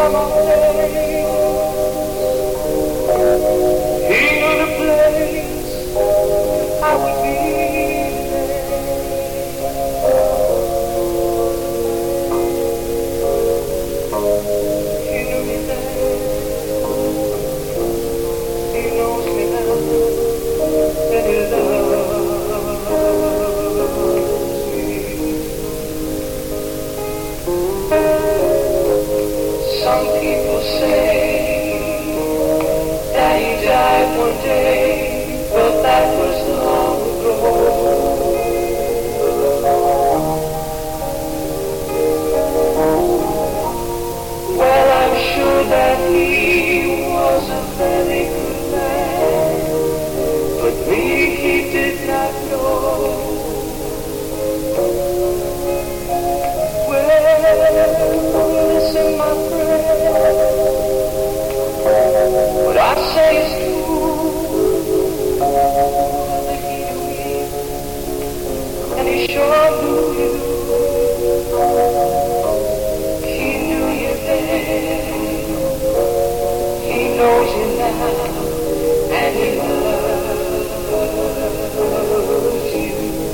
time of day. He knew the place I would be there. He knew me then. He knows me now. And he loves me. Some people say that he died one day, but that was long ago. Well, I'm sure that he was a very good man, but me he did not know. Well, listen, my friend, what I say is true. That he knew me, and he sure knew you. He knew you then, he knows you now, and he loves you.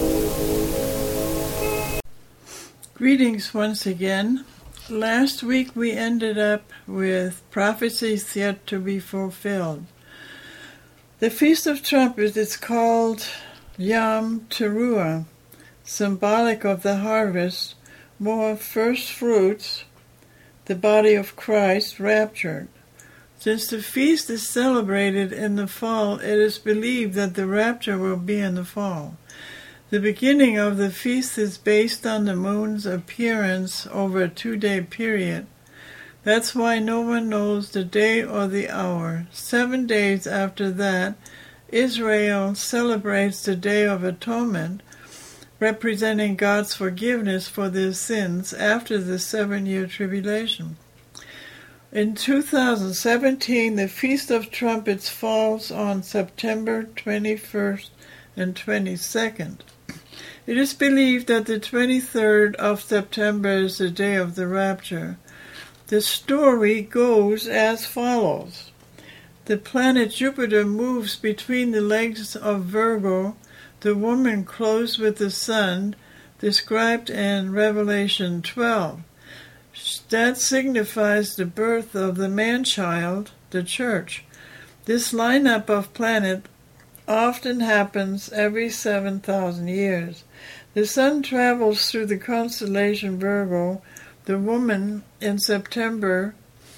Greetings once again. Last week we ended up with prophecies yet to be fulfilled. The Feast of Trumpets is called Yom Teruah, symbolic of the harvest, more first fruits, the body of Christ raptured. Since the feast is celebrated in the fall, it is believed that the rapture will be in the fall. The beginning of the feast is based on the moon's appearance over a 2-day period. That's why no one knows the day or the hour. 7 days after that, Israel celebrates the Day of Atonement, representing God's forgiveness for their sins after the 7-year tribulation. In 2017, the Feast of Trumpets falls on September 21st and 22nd. It is believed that the 23rd of September is the day of the rapture. The story goes as follows. The planet Jupiter moves between the legs of Virgo, the woman clothed with the sun, described in Revelation 12. That signifies the birth of the man-child, the church. This lineup of planets often happens every 7,000 years. The sun travels through the constellation Virgo, the woman in September.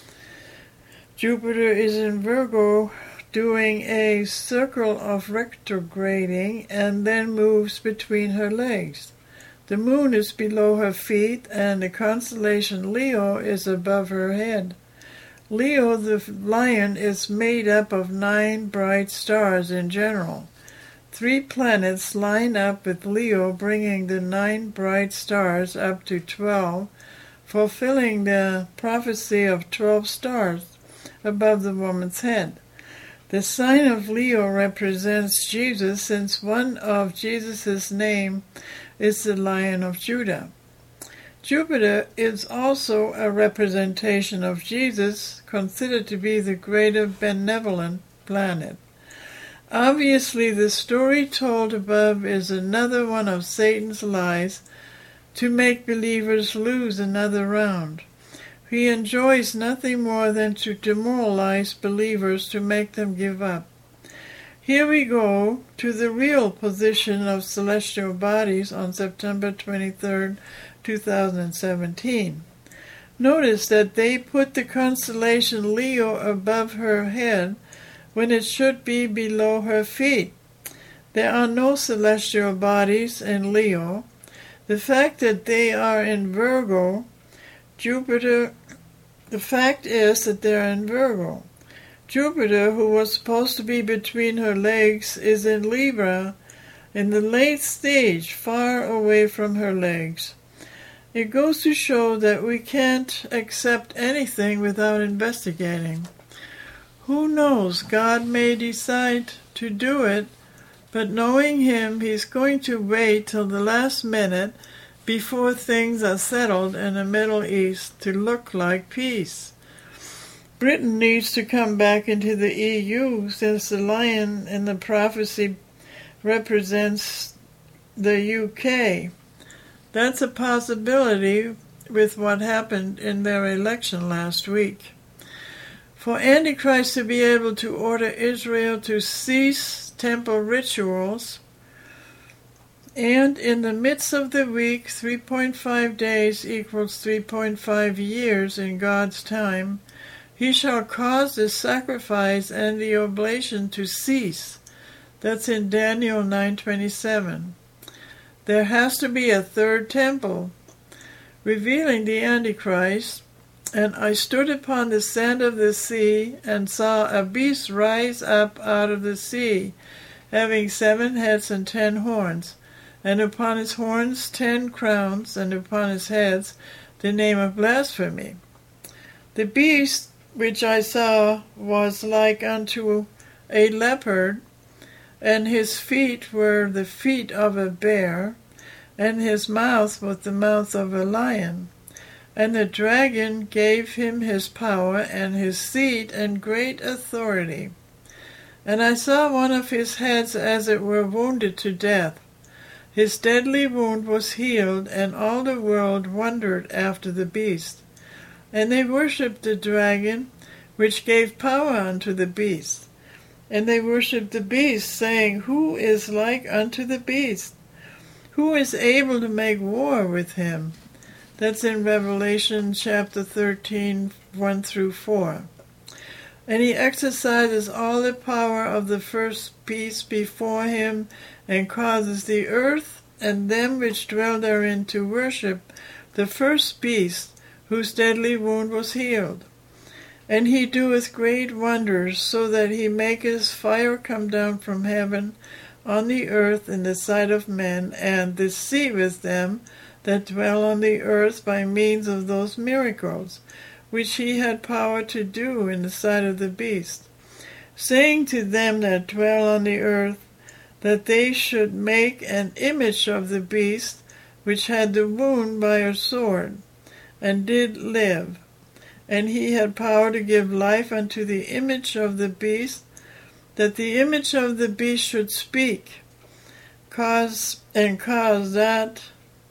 Jupiter is in Virgo doing a circle of retrograding and then moves between her legs. The moon is below her feet and the constellation Leo is above her head. Leo, the lion, is made up of 9 bright stars in general. 3 planets line up with Leo, bringing the 9 bright stars up to 12, fulfilling the prophecy of 12 stars above the woman's head. The sign of Leo represents Jesus, since one of Jesus' name is the Lion of Judah. Jupiter is also a representation of Jesus, considered to be the greater benevolent planet. Obviously, the story told above is another one of Satan's lies to make believers lose another round. He enjoys nothing more than to demoralize believers to make them give up. Here we go to the real position of celestial bodies on September 23rd, 2017. Notice that they put the constellation Leo above her head when it should be below her feet. There are no celestial bodies in Leo. The fact that they are in Virgo, the fact is that they are in Virgo. Jupiter, who was supposed to be between her legs, is in Libra, in the late stage, far away from her legs. It goes to show that we can't accept anything without investigating. Who knows, God may decide to do it, but knowing Him, He's going to wait till the last minute before things are settled in the Middle East to look like peace. Britain needs to come back into the EU, since the lion in the prophecy represents the UK. That's a possibility with what happened in their election last week. For Antichrist to be able to order Israel to cease temple rituals, and in the midst of the week, 3.5 days equals 3.5 years in God's time, he shall cause the sacrifice and the oblation to cease. That's in Daniel 9:27. There has to be a third temple, revealing the Antichrist. And I stood upon the sand of the sea, and saw a beast rise up out of the sea, having 7 heads and 10 horns, and upon his horns 10 crowns, and upon his heads the name of blasphemy. The beast which I saw was like unto a leopard, and his feet were the feet of a bear, and his mouth was the mouth of a lion. And the dragon gave him his power and his seat and great authority. And I saw one of his heads as it were wounded to death. His deadly wound was healed, and all the world wondered after the beast. And they worshipped the dragon, which gave power unto the beast. And they worshipped the beast, saying, Who is like unto the beast? Who is able to make war with him? That's in Revelation chapter 13, 1 through 4. And he exercises all the power of the first beast before him, and causes the earth and them which dwell therein to worship the first beast, whose deadly wound was healed. And he doeth great wonders, so that he maketh fire come down from heaven on the earth in the sight of men, and deceiveth them that dwell on the earth by means of those miracles, which he had power to do in the sight of the beast, saying to them that dwell on the earth, that they should make an image of the beast, which had the wound by a sword, and did live. And he had power to give life unto the image of the beast, that the image of the beast should speak, cause that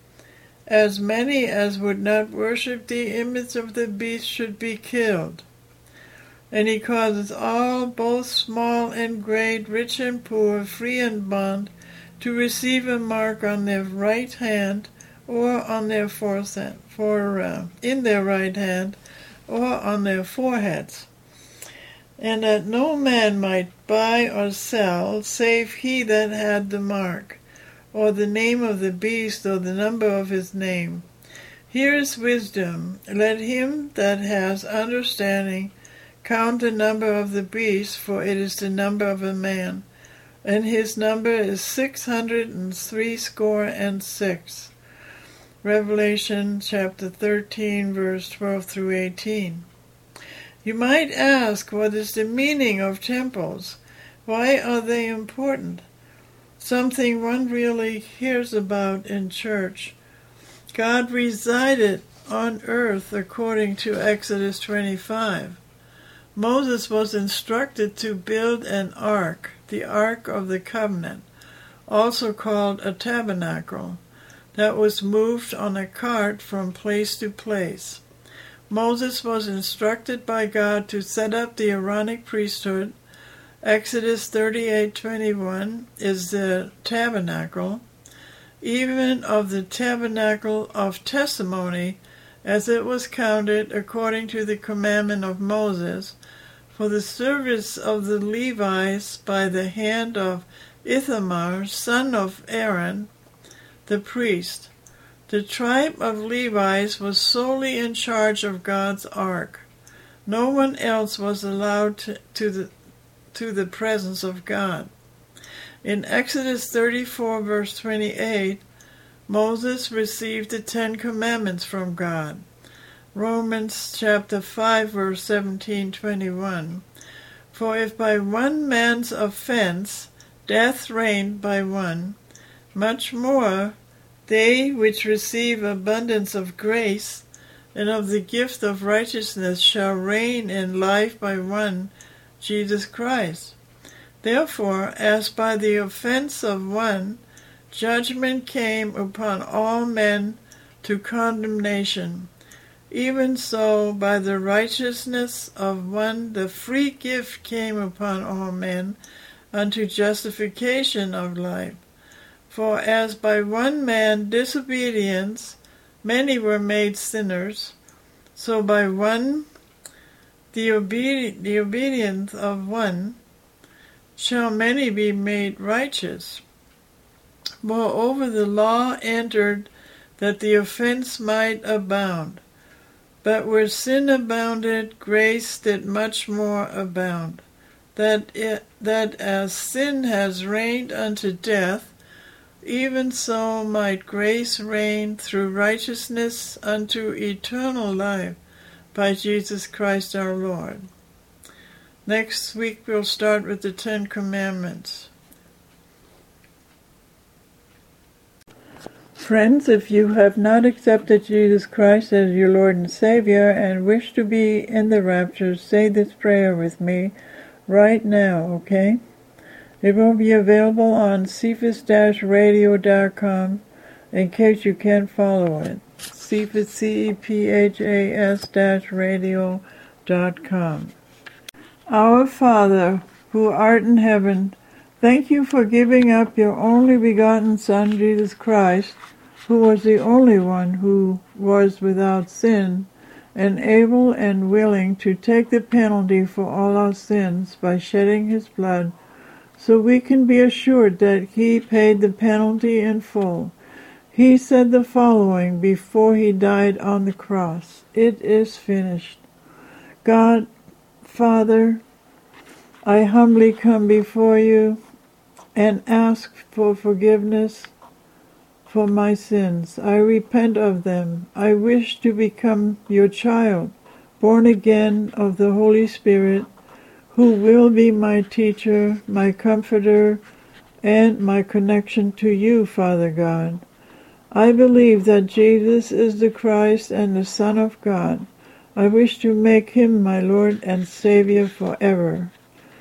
as many as would not worship the image of the beast should be killed. And he causes all, both small and great, rich and poor, free and bond, to receive a mark on their right hand, or on their in their right hand, or on their foreheads. And that no man might buy or sell, save he that had the mark, or the name of the beast, or the number of his name. Here is wisdom. Let him that has understanding count the number of the beast, for it is the number of a man, and his number is 666. Revelation chapter 13, verse 12 through 18. You might ask, what is the meaning of temples? Why are they important? Something one really hears about in church. God resided on earth according to Exodus 25. Moses was instructed to build an ark, the Ark of the Covenant, also called a tabernacle, that was moved on a cart from place to place. Moses was instructed by God to set up the Aaronic priesthood. Exodus 38:21 is the tabernacle, even of the tabernacle of testimony, as it was counted according to the commandment of Moses, for the service of the Levites by the hand of Ithamar, son of Aaron, the priest. The tribe of Levites was solely in charge of God's ark. No one else was allowed to the presence of God. In Exodus 34, verse 28, Moses received the 10 Commandments from God. Romans chapter 5, verse 17-21. For if by one man's offense death reigned by one, much more they which receive abundance of grace and of the gift of righteousness shall reign in life by one, Jesus Christ. Therefore, as by the offense of one, judgment came upon all men to condemnation, even so by the righteousness of one the free gift came upon all men unto justification of life. For as by one man disobedience many were made sinners, so by one the obedience of one shall many be made righteous. Moreover, the law entered that the offense might abound. But where sin abounded, grace did much more abound, that as sin has reigned unto death, even so might grace reign through righteousness unto eternal life by Jesus Christ our Lord. Next week we'll start with the 10 Commandments. Friends, if you have not accepted Jesus Christ as your Lord and Savior and wish to be in the rapture, say this prayer with me right now, okay? It will be available on cephas-radio.com in case you can't follow it. Cephas, cephas-radio.com. Our Father, who art in heaven, thank you for giving up your only begotten Son, Jesus Christ, who was the only one who was without sin, and able and willing to take the penalty for all our sins by shedding his blood, so we can be assured that he paid the penalty in full. He said the following before he died on the cross: "It is finished." God, Father, I humbly come before you and ask for forgiveness for my sins. I repent of them. I wish to become your child, born again of the Holy Spirit, who will be my teacher, my comforter, and my connection to you, Father God. I believe that Jesus is the Christ and the Son of God. I wish to make him my Lord and Savior forever.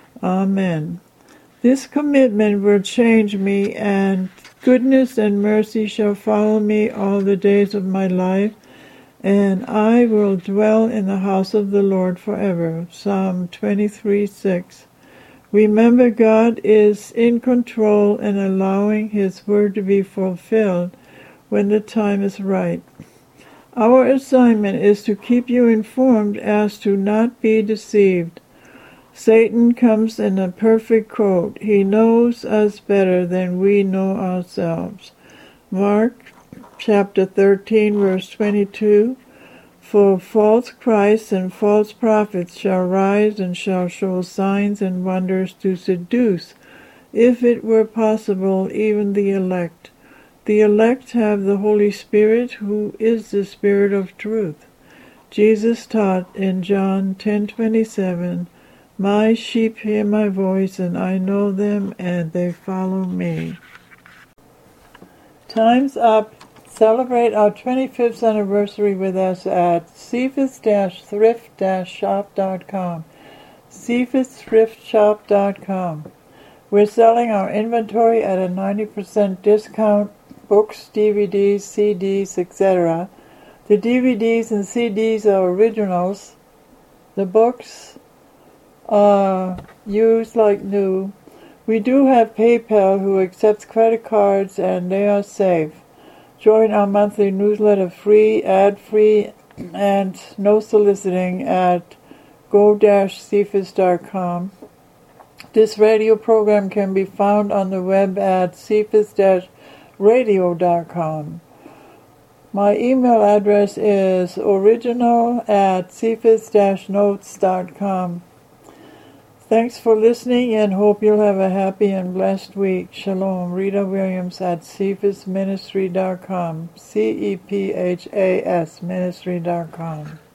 Amen. This commitment will change me, and goodness and mercy shall follow me all the days of my life, and I will dwell in the house of the Lord forever. Psalm 23:6. Remember, God is in control and allowing his word to be fulfilled when the time is right. Our assignment is to keep you informed as to not be deceived. Satan comes in a perfect coat. He knows us better than we know ourselves. Mark chapter 13, verse 22, "For false Christs and false prophets shall rise and shall show signs and wonders to seduce, if it were possible, even the elect. The elect have the Holy Spirit, who is the Spirit of truth." Jesus taught in John 10:27, "My sheep hear my voice, and I know them, and they follow me." Time's up. Celebrate our 25th anniversary with us at cephas-thrift-shop.com. cephas-thriftshop.com. We're selling our inventory at a 90% discount, books, DVDs, CDs, etc. The DVDs and CDs are originals. The books are used like new. We do have PayPal, who accepts credit cards, and they are safe. Join our monthly newsletter free, ad-free, and no soliciting at go-cephas.com. This radio program can be found on the web at cephas-radio.com. My email address is original@cephas-notes.com. Thanks for listening, and hope you'll have a happy and blessed week. Shalom. Rita Williams at cephasministry.com. CEPHAS ministry.com.